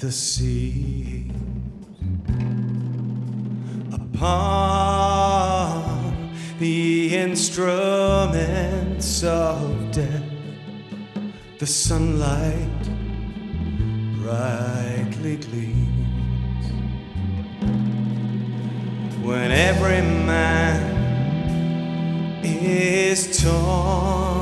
the sea. Upon the instruments of death, the sunlight brightly gleams. When every man is torn